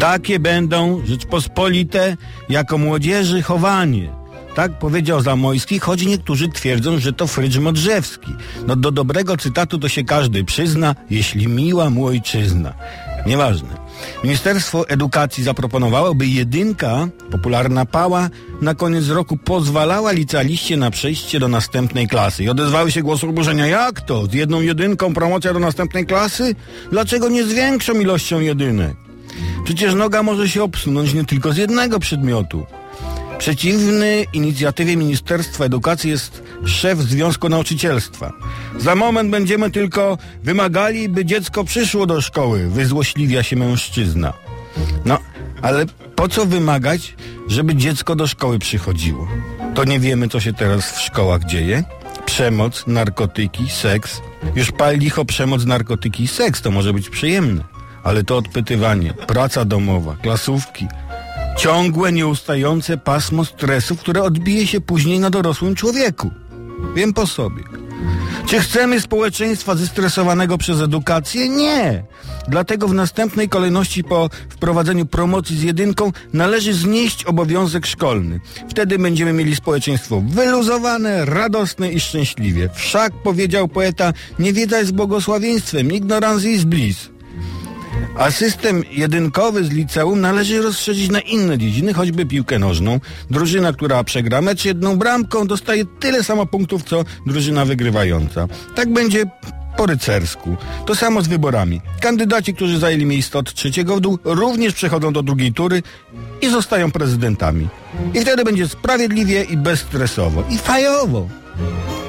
Takie będą Rzeczpospolite jako młodzieży chowanie. Tak powiedział Zamojski, choć niektórzy twierdzą, że to Frydż Modrzewski. No do dobrego cytatu to się każdy przyzna, jeśli miła mu ojczyzna. Nieważne. Ministerstwo Edukacji zaproponowało, by jedynka, popularna pała, na koniec roku pozwalała licealiście na przejście do następnej klasy. I odezwały się głosy oburzenia. Jak to? Z jedną jedynką promocja do następnej klasy? Dlaczego nie z większą ilością jedynek? Przecież noga może się obsunąć nie tylko z jednego przedmiotu. Przeciwny inicjatywie Ministerstwa Edukacji jest szef Związku Nauczycielstwa. Za moment będziemy tylko wymagali, by dziecko przyszło do szkoły, wyzłośliwia się mężczyzna. No, ale po co wymagać, żeby dziecko do szkoły przychodziło? To nie wiemy, co się teraz w szkołach dzieje? Przemoc, narkotyki, seks. Już pal licho przemoc, narkotyki i seks, to może być przyjemne. Ale to odpytywanie, praca domowa, klasówki, ciągłe, nieustające pasmo stresów, które odbije się później na dorosłym człowieku. Wiem po sobie. Czy chcemy społeczeństwa zestresowanego przez edukację? Nie. Dlatego w następnej kolejności po wprowadzeniu promocji z jedynką należy znieść obowiązek szkolny. Wtedy będziemy mieli społeczeństwo wyluzowane, radosne i szczęśliwie. Wszak, powiedział poeta, niewiedza jest błogosławieństwem, ignorance is bliss. A system jedynkowy z liceum należy rozszerzyć na inne dziedziny, choćby piłkę nożną. Drużyna, która przegra mecz jedną bramką, dostaje tyle samo punktów, co drużyna wygrywająca. Tak będzie po rycersku. To samo z wyborami. Kandydaci, którzy zajęli miejsce od 3 w dół, również przechodzą do 2 tury i zostają prezydentami. I wtedy będzie sprawiedliwie i bezstresowo. I fajowo.